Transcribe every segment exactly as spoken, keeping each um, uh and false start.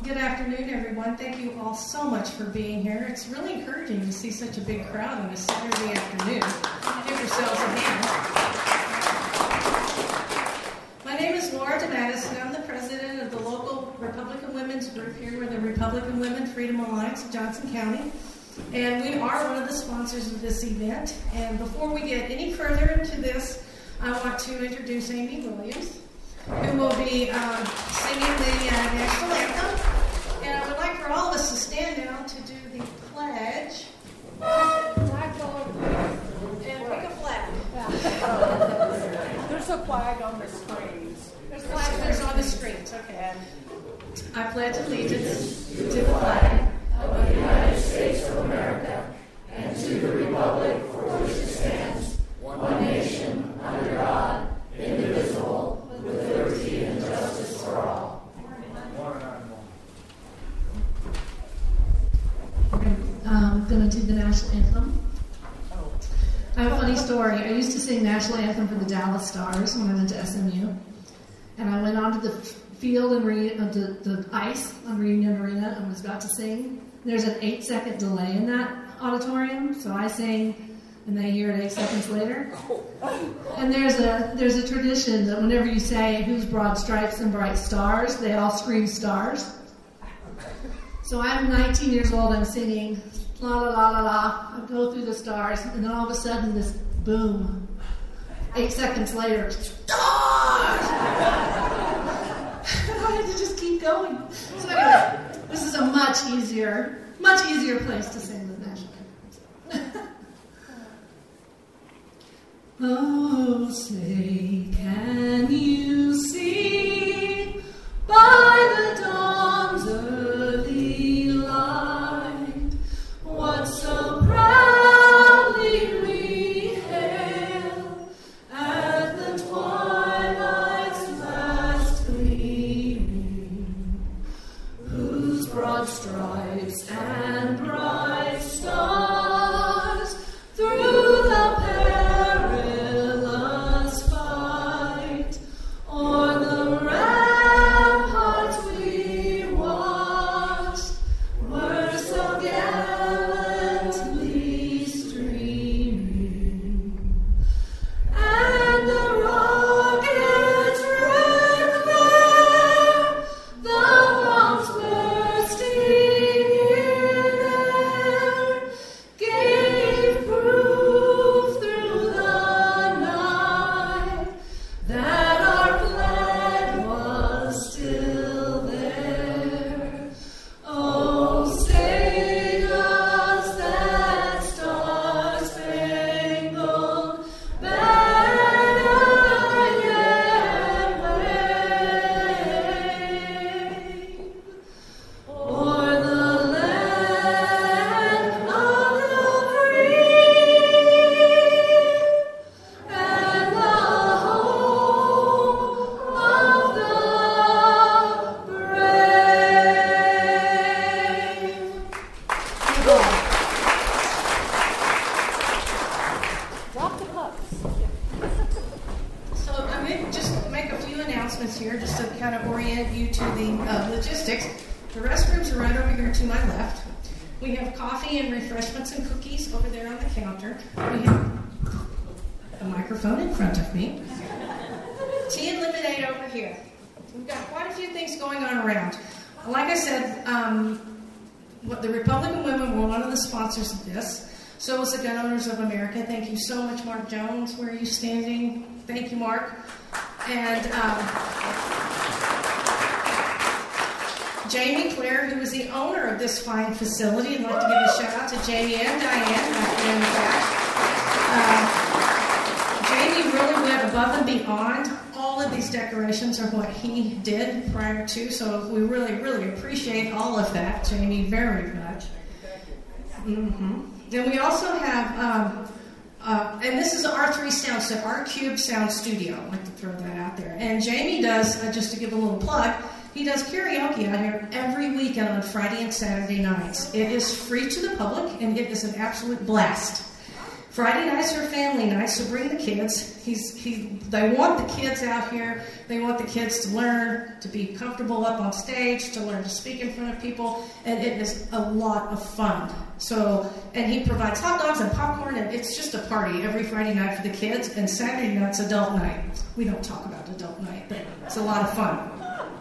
Good afternoon, everyone. Thank you all so much for being here. It's really encouraging to see such a big crowd on a Saturday afternoon. Give yourselves a hand. My name is Laura DeMattis, and I'm the president of the local Republican Women's Group here with the Republican Women Freedom Alliance of Johnson County. And we are one of the sponsors of this event. And before we get any further into this, I want to introduce Amy Williams, who will be um, singing the uh, national anthem. And I would like for all of us to stand down to do the pledge. Flags all over the place. And pick a flag. There's a flag on the screens. There's flags there's on the screens, okay. I pledge allegiance to the flag of the United States of America and to the republic for which it stands, one nation, under God, indivisible, with liberty and justice for all. I'm going to do the national anthem. I have a funny story. I used to sing national anthem for the Dallas Stars when I went to S M U. And I went onto the field and re- uh, the, the ice on Reunion Arena and was about to sing. There's an eight second delay in that auditorium, so I sang and they hear it eight seconds later. And there's a there's a tradition that whenever you say whose broad stripes and bright stars, they all scream stars. So I'm nineteen years old, I'm singing la la la la la, I go through the stars, and then all of a sudden this boom. Eight seconds later, stars! I had to just keep going. So anyway, this is a much easier, much easier place to sing the national anthem. Oh, say, can you see by the dawn's early light what so proudly we hail at the twilight's last gleaming, whose broad stripes and bright stars through the perilous fight o'er the ramparts we watched were so gallantly streaming, and the rockets wrecked there, the bombs bursting in air, gave proof through the night that our flag was still there. Oh, say does that star-spangled banner yet wave o'er the land of the free and the home of the brave. Drop the pucks. So I'm going to just make a few announcements here just to kind of orient you to the uh, logistics. The restrooms are right over here to my left. We have coffee and refreshments and cookies over there on the counter. We have a microphone in front of me. Tea and lemonade over here. We've got quite a few things going on around. Like I said, um, what the Republican Women were one of the sponsors of this. So is the Gun Owners of America. Thank you so much, Mark Jones. Where are you standing? Thank you, Mark. And um, Jamie Clare, who is the owner of this fine facility. I'd like to give a shout out to Jamie and Diane back there in the back. Uh, Jamie really went above and beyond. All of these decorations are what he did prior to, so we really, really appreciate all of that, Jamie, very much. Mm-hmm. Then we also have, um, uh, and this is R three Sound, so R Cube Sound Studio. I'd like to throw that out there. And Jamie does, uh, just to give a little plug, he does karaoke out here every weekend on Friday and Saturday nights. It is free to the public, and it is an absolute blast. Friday nights are family nights, so bring the kids. He's, he, they want the kids out here. They want the kids to learn to be comfortable up on stage, to learn to speak in front of people, and it is a lot of fun. So, and he provides hot dogs and popcorn, and it's just a party every Friday night for the kids, and Saturday night's adult night. We don't talk about adult night, but it's a lot of fun.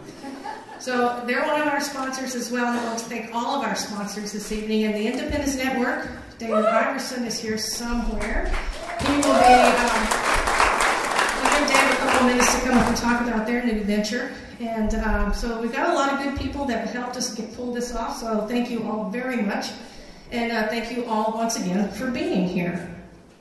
So they're one of our sponsors as well, and I want to thank all of our sponsors this evening. And the Independence Network, David Iverson is here somewhere. He will be, um, we'll give David a couple minutes to come up and talk about their new venture. And um, so we've got a lot of good people that helped us get pull this off, so thank you all very much. And uh, thank you all once again for being here.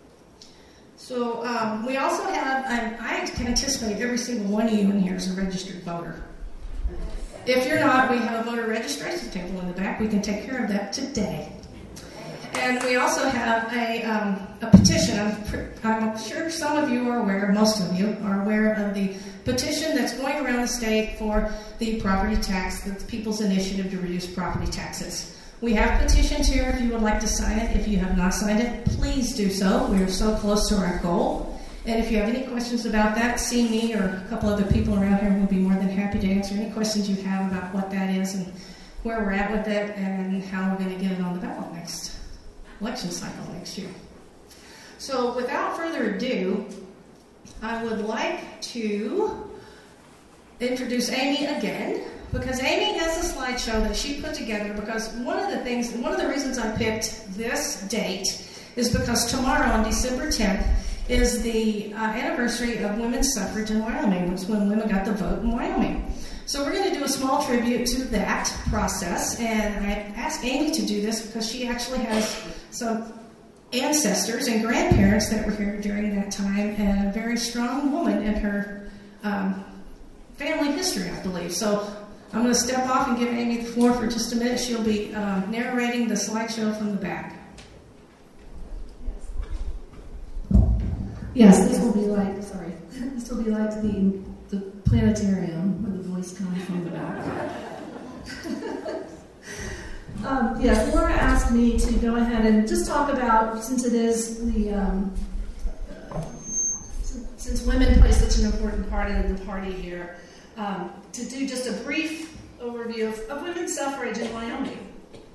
So um, we also have, um, I can anticipate every single one of you in here is a registered voter. If you're not, we have a voter registration table in the back. We can take care of that today. And we also have a, um, a petition. I'm, I'm sure some of you are aware, most of you are aware of the petition that's going around the state for the property tax, the People's Initiative to Reduce Property Taxes. We have petitions here if you would like to sign it. If you have not signed it, please do so. We are so close to our goal. And if you have any questions about that, see me or a couple other people around here. We'll be more than happy to answer any questions you have about what that is and where we're at with it and how we're going to get it on the ballot next election cycle next year. So without further ado, I would like to introduce Amy again, because Amy has a slideshow that she put together, because one of the things, one of the reasons I picked this date is because tomorrow on December tenth is the uh, anniversary of women's suffrage in Wyoming, which is when women got the vote in Wyoming. So we're going to do a small tribute to that process, and I asked Amy to do this because she actually has some ancestors and grandparents that were here during that time, and a very strong woman in her um, family history, I believe. So I'm going to step off and give Amy the floor for just a minute. She'll be uh, narrating the slideshow from the back. Yes, this will be like, sorry, this will be like the, the planetarium where the voice comes from the back. um, yes, Laura asked me to go ahead and just talk about, since it is the, um, since women play such an important part of the party here, um, to do just a brief overview of, of women's suffrage in Wyoming.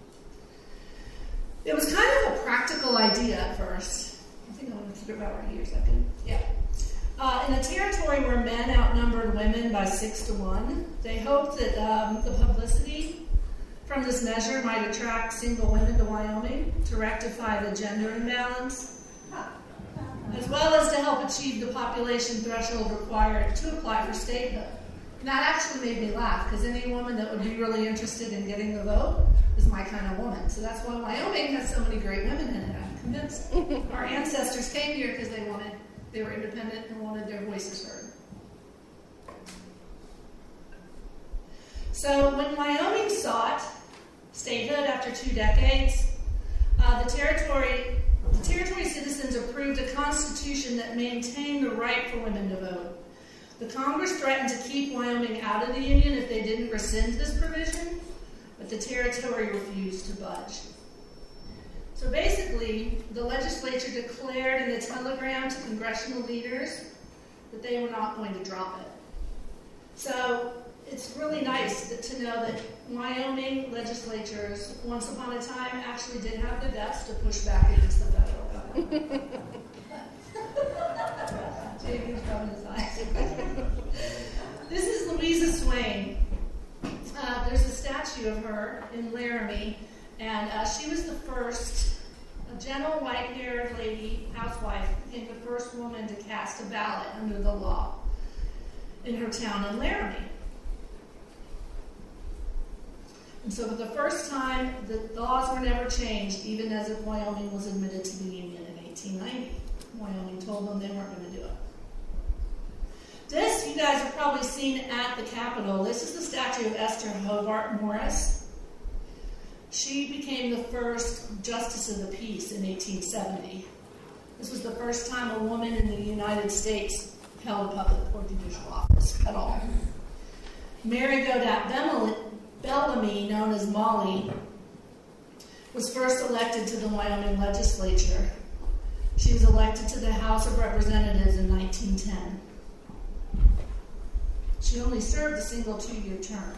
It was kind of a practical idea at first. I think I want to keep it about right here a second. Yeah. Uh, in a territory where men outnumbered women by six to one, they hoped that um, the publicity from this measure might attract single women to Wyoming to rectify the gender imbalance, as well as to help achieve the population threshold required to apply for statehood. And that actually made me laugh, because any woman that would be really interested in getting the vote is my kind of woman. So that's why Wyoming has so many great women in it. I'm convinced. Our ancestors came here because they wanted, they were independent and wanted their voices heard. So when Wyoming sought statehood after two decades, uh, the territory, the territory citizens approved a constitution that maintained the right for women to vote. The Congress threatened to keep Wyoming out of the Union if they didn't rescind this provision, but the territory refused to budge. So basically, the legislature declared in a telegram to congressional leaders that they were not going to drop it. So it's really nice that, to know that Wyoming legislatures, once upon a time, actually did have the guts to push back against the federal government. Jamie's rubbing his eyes. This is Louisa Swain. Uh, there's a statue of her in Laramie, and uh, she was the first, a gentle white-haired lady, housewife, became the first woman to cast a ballot under the law in her town in Laramie. And so for the first time, the laws were never changed, even as if Wyoming was admitted to the Union in eighteen ninety. Wyoming told them they weren't going to do it. This, you guys have probably seen at the Capitol. This is the statue of Esther Hobart Morris. She became the first Justice of the Peace in eighteen seventy. This was the first time a woman in the United States held public or judicial office at all. Mary Godat Bellamy, known as Molly, was first elected to the Wyoming legislature. She was elected to the House of Representatives in nineteen ten. She only served a single two-year term.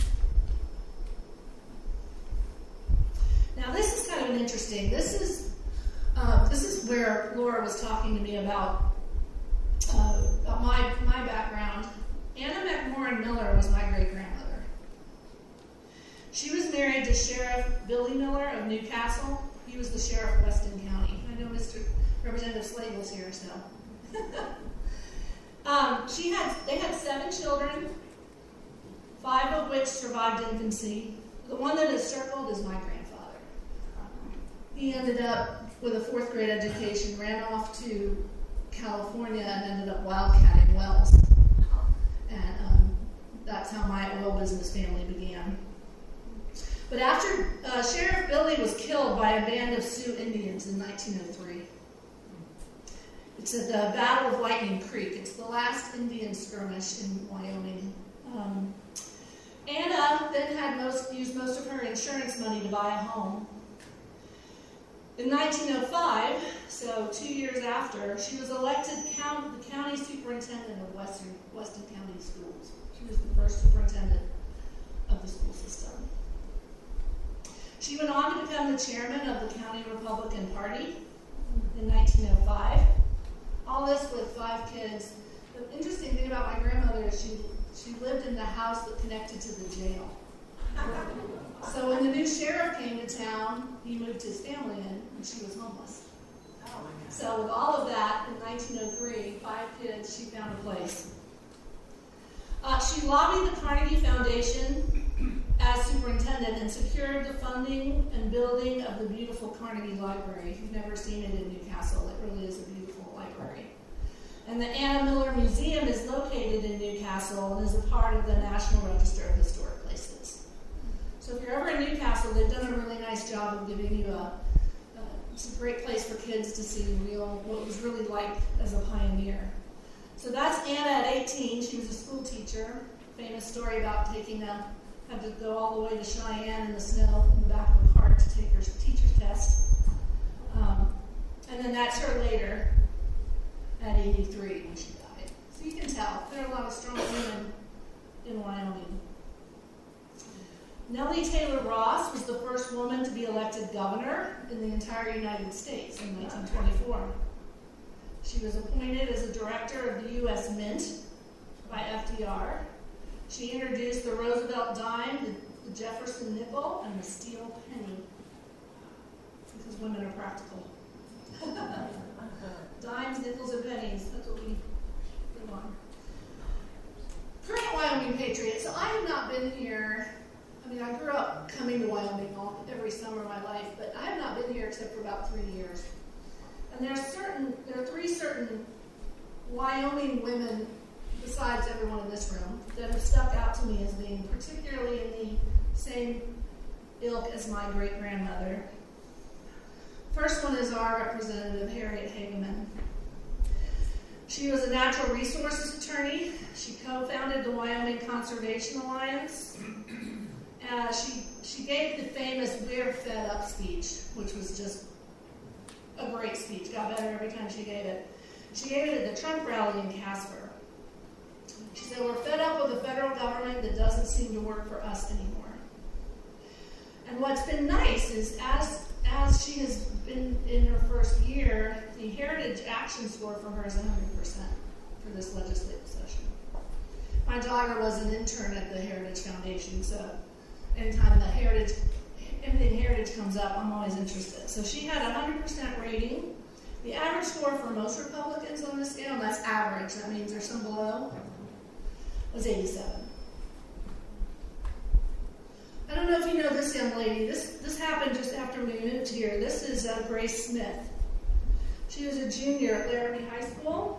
Now this is kind of an interesting, this is uh, this is where Laura was talking to me about, uh, about my, my background. Anna McMorrin Miller was my great-grandmother. She was married to Sheriff Billy Miller of Newcastle. He was the sheriff of Weston County. I know Mister Representative Slade was here, so. um, she had, they had seven children, five of which survived infancy. The one that is circled is my grandfather. He ended up with a fourth grade education, ran off to California, and ended up wildcatting wells. And um, that's how my oil business family began. But after uh, Sheriff Billy was killed by a band of Sioux Indians in nineteen oh three, it's at the Battle of Lightning Creek. It's the last Indian skirmish in Wyoming. Um, Anna then had most used most of her insurance money to buy a home. In nineteen oh five, so two years after, she was elected count, the county superintendent of Western, Weston County Schools. She was the first superintendent of the school system. She went on to become the chairman of the County Republican Party in nineteen oh five. All this with five kids. The interesting thing about my grandmother is she, she lived in the house that connected to the jail. So when the new sheriff came to town, he moved his family in, and she was homeless. So with all of that, in nineteen oh three, five kids, she found a place. Uh, she lobbied the Carnegie Foundation as superintendent and secured the funding and building of the beautiful Carnegie Library. If you've never seen it in Newcastle, it really is a beautiful library. And the Anna Miller Museum is located in Newcastle and is a part of the National Register of Historic Places. So if you're ever in Newcastle, they've done a really nice job of giving you a, uh, it's a great place for kids to see real, what it was really like as a pioneer. So that's Anna at eighteen. She was a school teacher. Famous story about taking a, had to go all the way to Cheyenne in the snow in the back of a cart to take her teacher's test. Um, and then that's her later at eighty-three when she died. So you can tell, there are a lot of strong women in Wyoming. Nellie Taylor Ross was the first woman to be elected governor in the entire United States in nineteen twenty-four. She was appointed as a director of the U S Mint by F D R. She introduced the Roosevelt dime, the, the Jefferson nickel, and the steel penny, because women are practical. Dimes, nickels, and pennies, that's what we live on. Current Wyoming Patriot. So I have not been here. I mean, I grew up coming to Wyoming all, every summer of my life, but I have not been here except for about three years. And there are certain, there are three certain Wyoming women, besides everyone in this room, that have stuck out to me as being particularly in the same ilk as my great-grandmother. First one is our representative, Harriet Hageman. She was a natural resources attorney. She co-founded the Wyoming Conservation Alliance. Uh, she, she gave the famous "We're Fed Up" speech, which was just a great speech. Got better every time she gave it. She gave it at the Trump rally in Casper. She said, "We're fed up with a federal government that doesn't seem to work for us anymore." And what's been nice is as as she has been in her first year, the Heritage Action Score for her is one hundred percent for this legislative session. My daughter was an intern at the Heritage Foundation, so anytime the Heritage, anything Heritage comes up, I'm always interested. So she had a one hundred percent rating. The average score for most Republicans on this scale, and that's average, that means there's some below, was eighty-seven. I don't know if you know this young lady. This this happened just after we moved here. This is uh, Grace Smith. She was a junior at Laramie High School.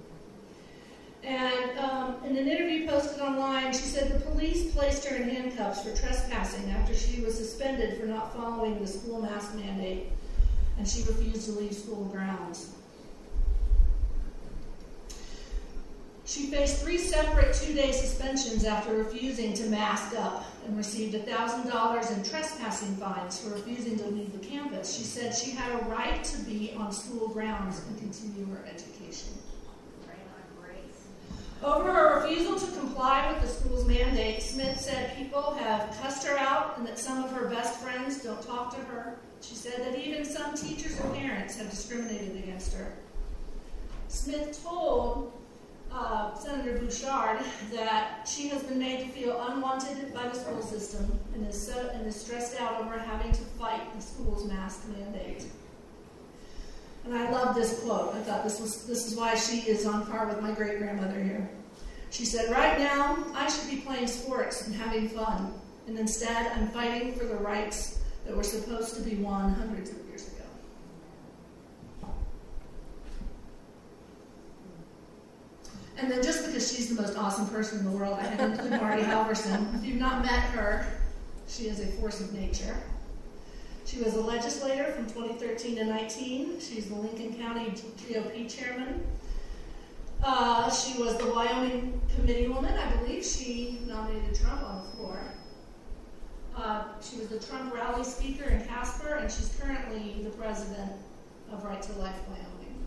And um, in an interview posted online, she said the police placed her in handcuffs for trespassing after she was suspended for not following the school mask mandate, and she refused to leave school grounds. She faced three separate two-day suspensions after refusing to mask up and received one thousand dollars in trespassing fines for refusing to leave the campus. She said she had a right to be on school grounds and continue her education. Over her refusal to comply with the school's mandate, Smith said people have cussed her out and that some of her best friends don't talk to her. She said that even some teachers and parents have discriminated against her. Smith told uh, Senator Bouchard that she has been made to feel unwanted by the school system and is, so, and is stressed out over having to fight the school's mask mandate. And I love this quote. I thought this was this is why she is on par with my great-grandmother here. She said, "Right now, I should be playing sports and having fun, and instead I'm fighting for the rights that were supposed to be won hundreds of years ago." And then just because she's the most awesome person in the world, I had to include Marty Halverson. If you've not met her, she is a force of nature. She was a legislator from twenty thirteen to nineteen. She's the Lincoln County G O P chairman. Uh, she was the Wyoming committee woman. I believe she nominated Trump on the floor. Uh, she was the Trump rally speaker in Casper, and she's currently the president of Right to Life Wyoming.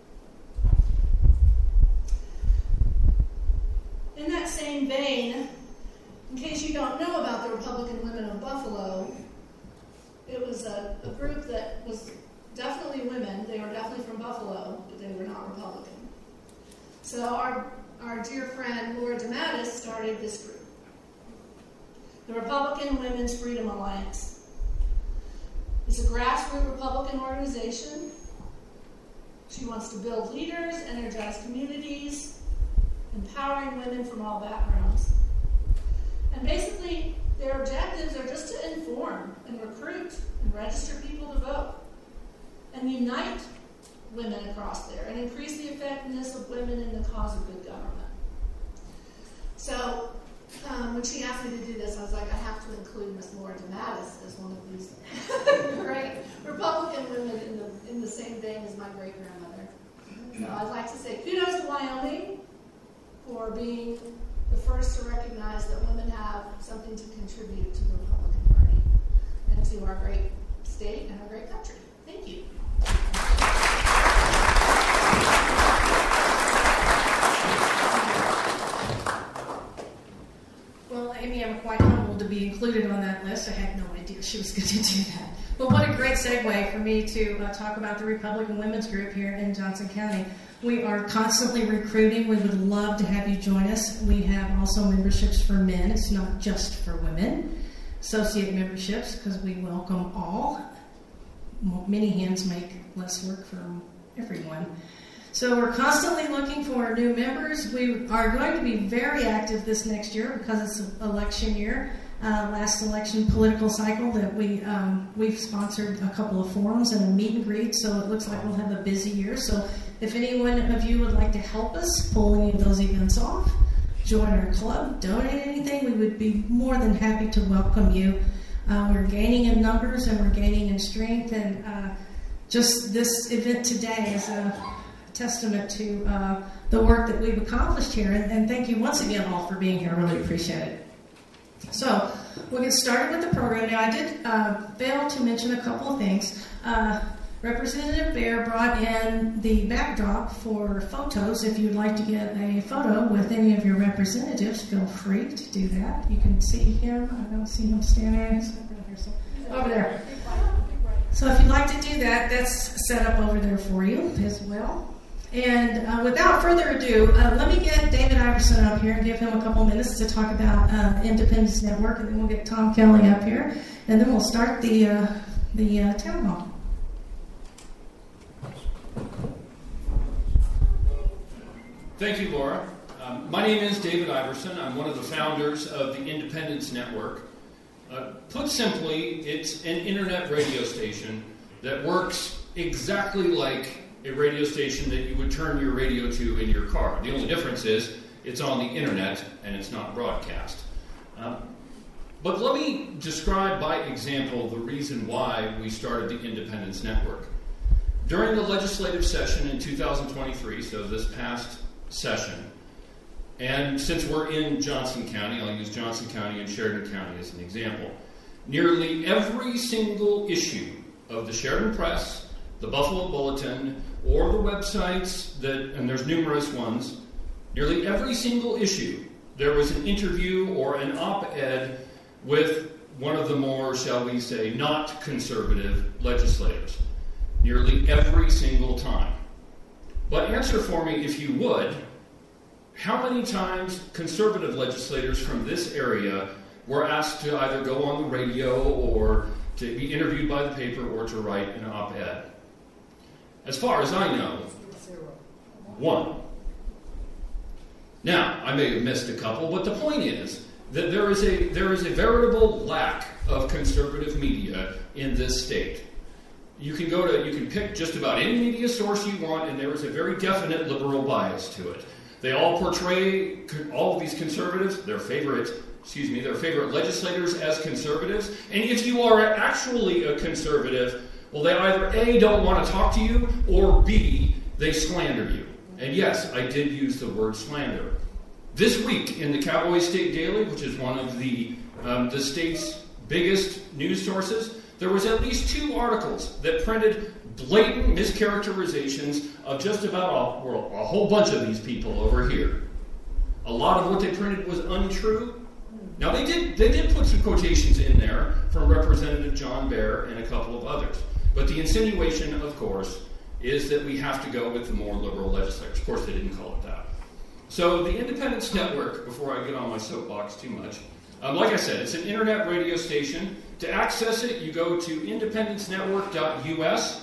In that same vein, in case you don't know about the Republican Women of Buffalo, it was a, a group that was definitely women. They were definitely from Buffalo, but they were not Republican. So our, our dear friend Laura DeMattis started this group, the Republican Women's Freedom Alliance. It's a grassroots Republican organization. She wants to build leaders, energize communities, empowering women from all backgrounds. And basically, their objectives are just to inform and recruit and register people to vote and unite women across there and increase the effectiveness of women in the cause of good government. So um, when she asked me to do this, I was like, I have to include Miss Laura DeMattis as one of these great Republican women in the, in the same vein as my great-grandmother. So I'd like to say kudos to Wyoming for being the first to recognize that women have something to contribute to the Republican Party and to our great state and our great country. Thank you. Well, Amy, I'm quite humbled to be included on that list. I had no idea she was going to do that. But what a great segue for me to uh, talk about the Republican Women's Group here in Johnson County. We are constantly recruiting. We would love to have you join us. We have also memberships for men. It's not just for women. Associate memberships, because we welcome all. Many hands make less work for everyone. So we're constantly looking for new members. We are going to be very active this next year because it's an election year. Uh, last election political cycle that we, um, we've sponsored a couple of forums and a meet and greet, so it looks like we'll have a busy year. So if anyone of you would like to help us pull any of those events off, join our club, donate anything, we would be more than happy to welcome you. Uh, we're gaining in numbers and we're gaining in strength, and uh, just this event today is a testament to uh, the work that we've accomplished here. And, and thank you once again all for being here. I really appreciate it. So we'll get started with the program. Now, I did uh, fail to mention a couple of things. Uh, Representative Bear brought in the backdrop for photos. If you'd like to get a photo with any of your representatives, feel free to do that. You can see him. I don't see him standing over there. So if you'd like to do that, that's set up over there for you as well. And uh, without further ado, uh, let me get David Iverson up here and give him a couple minutes to talk about uh, Independence Network, and then we'll get Tom Kelly up here, and then we'll start the, uh, the uh, town hall. Thank you, Laura. Um, my name is David Iverson. I'm one of the founders of the Independence Network. Uh, put simply, it's an internet radio station that works exactly like a radio station that you would turn your radio to in your car. The only difference is it's on the internet and it's not broadcast. Um, but let me describe by example the reason why we started the Independence Network. During the legislative session in two thousand twenty-three, so this past session, And since we're in Johnson County, I'll use Johnson County and Sheridan County as an example. Nearly every single issue of the Sheridan Press, the Buffalo Bulletin, or the websites that, and there's numerous ones, nearly every single issue, there was an interview or an op-ed with one of the more, shall we say, not conservative legislators. Nearly every single time. But answer for me, if you would, how many times conservative legislators from this area were asked to either go on the radio or to be interviewed by the paper or to write an op-ed? As far as I know, one. Now, I may have missed a couple, but the point is that there is a there is a veritable lack of conservative media in this state. You can go to, you can pick just about any media source you want, and there is a very definite liberal bias to it. They all portray all of these conservatives, their favorite, excuse me, their favorite legislators as conservatives. And if you are actually a conservative, well, they either A, don't want to talk to you, or B, they slander you. And yes, I did use the word slander. This week in the Cowboy State Daily, which is one of the um, the state's biggest news sources, there was at least two articles that printed blatant mischaracterizations of just about a, well, a whole bunch of these people over here. A lot of what they printed was untrue. Now they did they did put some quotations in there from Representative John Baer and a couple of others. But the insinuation, of course, is that we have to go with the more liberal legislators. Of course, they didn't call it that. So the Independence Network, before I get on my soapbox too much, um, like I said, it's an internet radio station. To access it, you go to independence network dot U S.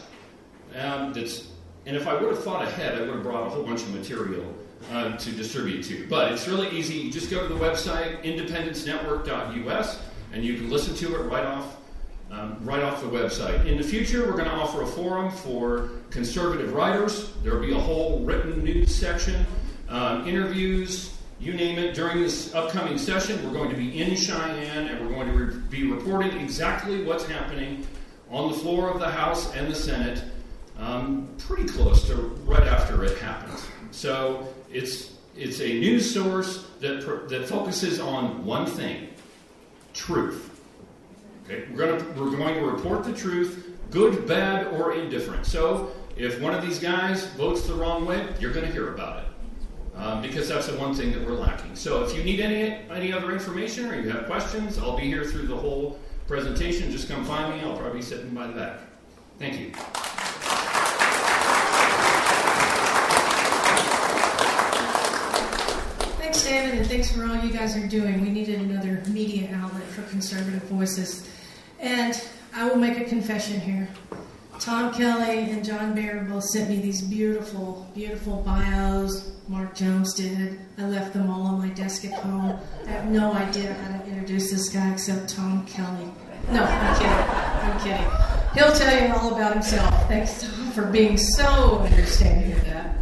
Um, that's, and if I would have thought ahead, I would have brought a whole bunch of material uh, to distribute to. But it's really easy. You just go to the website, independence network dot U S, and you can listen to it right off Um, right off the website. In the future, we're going to offer a forum for conservative writers. There will be a whole written news section, um, interviews, you name it. During this upcoming session, we're going to be in Cheyenne, and we're going to re- be reporting exactly what's happening on the floor of the House and the Senate, um, pretty close to right after it happens. So it's it's a news source that pr- that focuses on one thing: truth. Okay, we're going to we're going to report the truth, good, bad, or indifferent. So if one of these guys votes the wrong way, you're going to hear about it, um, because that's the one thing that we're lacking. So if you need any any other information or you have questions, I'll be here through the whole presentation. Just come find me. I'll probably be sitting by the back. Thank you. Thanks, David, and thanks for all you guys are doing. We needed another media outlet for conservative voices. And I will make a confession here. Tom Kelly and John Baer both sent me these beautiful, beautiful bios. Mark Jones did. I left them all on my desk at home. I have no idea how to introduce this guy except Tom Kelly. No, I'm kidding. I'm kidding. He'll tell you all about himself. Thanks, Tom, for being so understanding of that.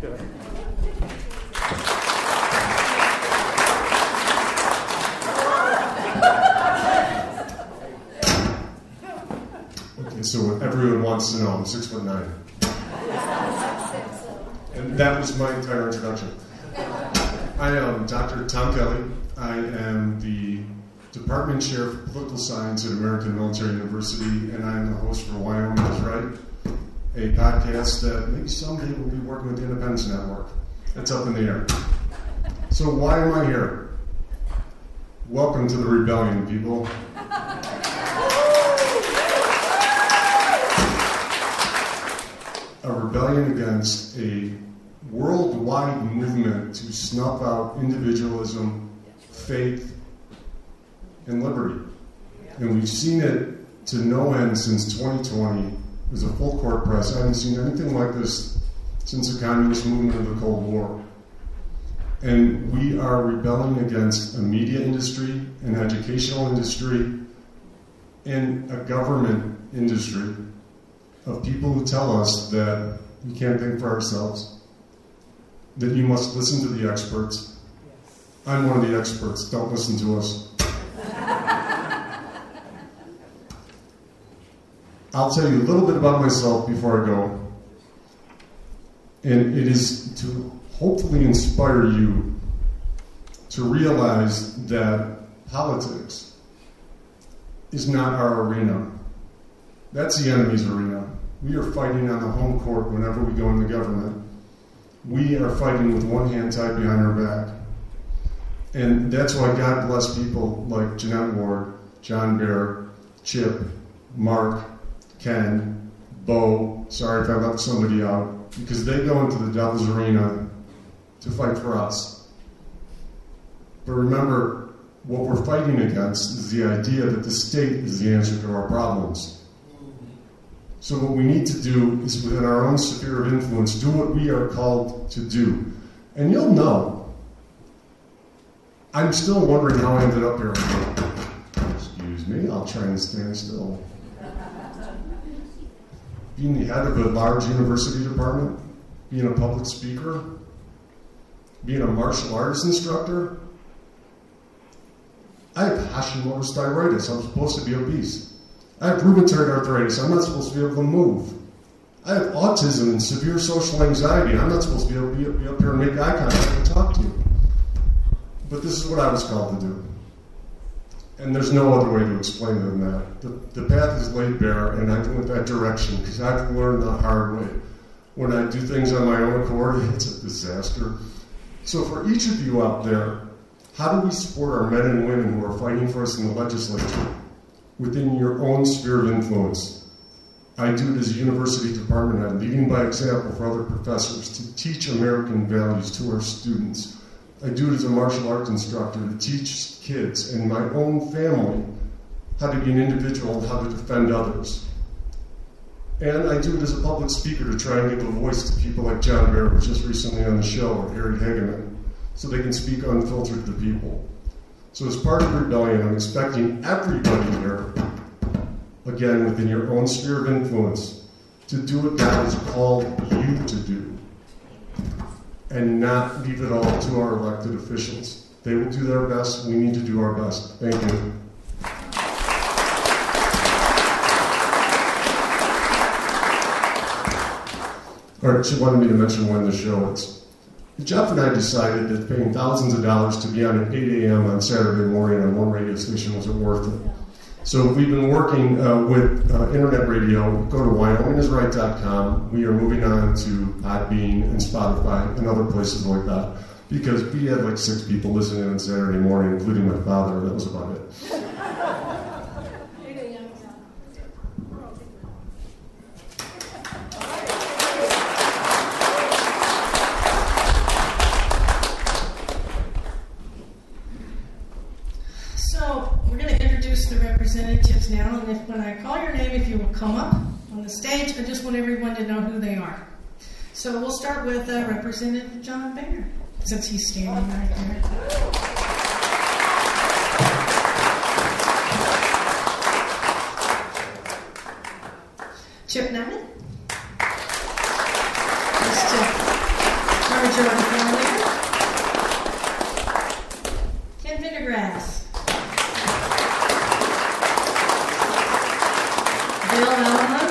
So what everyone wants to know, I'm six foot nine. And that was my entire introduction. I am Doctor Tom Kelly. I am the Department Chair for Political Science at American Military University, and I am the host for Wyoming is Right, a podcast that maybe someday will be working with the Independence Network. That's up in the air. So why am I here? Welcome to the rebellion, people. A rebellion against a worldwide movement to snuff out individualism, faith, and liberty. And we've seen it to no end since twenty twenty. There's a full court press. I haven't seen anything like this since the communist movement of the Cold War. And we are rebelling against a media industry, an educational industry, and a government industry of people who tell us that we can't think for ourselves, that you must listen to the experts. I'm one of the experts. Don't listen to us. I'll tell you a little bit about myself before I go. And it is to hopefully inspire you to realize that politics is not our arena. That's the enemy's arena. We are fighting on the home court whenever we go into government. We are fighting with one hand tied behind our back. And that's why God bless people like Jeanette Ward, John Bear, Chip, Mark, Ken, Bo, sorry if I left somebody out, because they go into the devil's arena to fight for us. But remember, what we're fighting against is the idea that the state is the answer to our problems. So what we need to do is, within our own sphere of influence, do what we are called to do. And you'll know, I'm still wondering how I ended up here. Excuse me, I'll try and stand still. Being the head of a large university department, being a public speaker, being a martial arts instructor. I have Hashimoto's thyroiditis. I'm supposed to be obese. I have rheumatoid arthritis. I'm not supposed to be able to move. I have autism and severe social anxiety. I'm not supposed to be able to be, be up here and make eye contact and talk to you. But this is what I was called to do. And there's no other way to explain it than that. The, the path is laid bare, and I went that direction because I've learned the hard way. When I do things on my own accord, it's a disaster. So for each of you out there, how do we support our men and women who are fighting for us in the legislature within your own sphere of influence? I do it as a university department head, leading by example for other professors to teach American values to our students. I do it as a martial arts instructor to teach kids and my own family how to be an individual and how to defend others. And I do it as a public speaker to try and give a voice to people like John Bear, who was just recently on the show, or Harry Hageman, so they can speak unfiltered to people. So as part of Rebellion, I'm expecting everybody here, again, within your own sphere of influence, to do what God has called you to do, and not leave it all to our elected officials. They will do their best. We need to do our best. Thank you. All right, she wanted me to mention when the show is. Jeff and I decided that paying thousands of dollars to be on at eight a.m. on Saturday morning on one radio station wasn't worth it. So we've been working uh, with uh, internet radio. Go to wyoming is right dot com. We are moving on to Podbean and Spotify and other places like that, because we had like six people listening on Saturday morning, including my father. That was about it. Representatives now, and if when I call your name, if you will come up on the stage, I just want everyone to know who they are. So we'll start with uh, Representative John Bear, since he's standing right there. Chip Nemmon, Mister Marjorie Fowler, Ken Vindergrass, Bill Allen,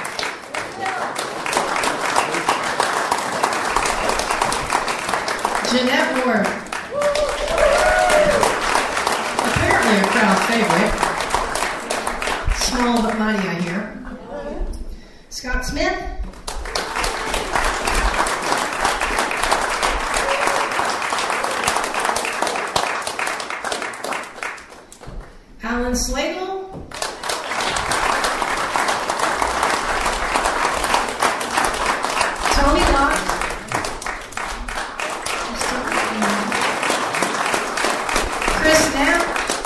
Jeanette Ward, apparently a crowd favorite, small but mighty, I hear, Scott Smith, Alan Slagle, Tony Locke, Chris Knapp,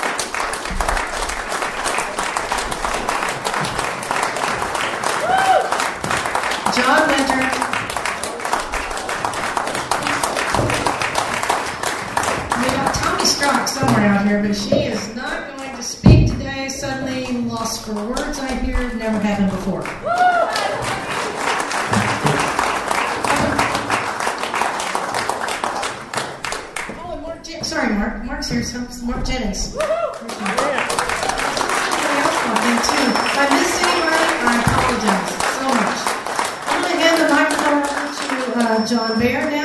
John Winter, we got Tommy Strzok somewhere out here, but she is not going to speak today. Suddenly lost for words, I hear. Never happened before. Sorry, Mark. Mark's here. So Mark Jennings. Somebody else walked in too. If I missed anybody, I apologize so much. I'm going to hand the microphone over to uh, John Bear now.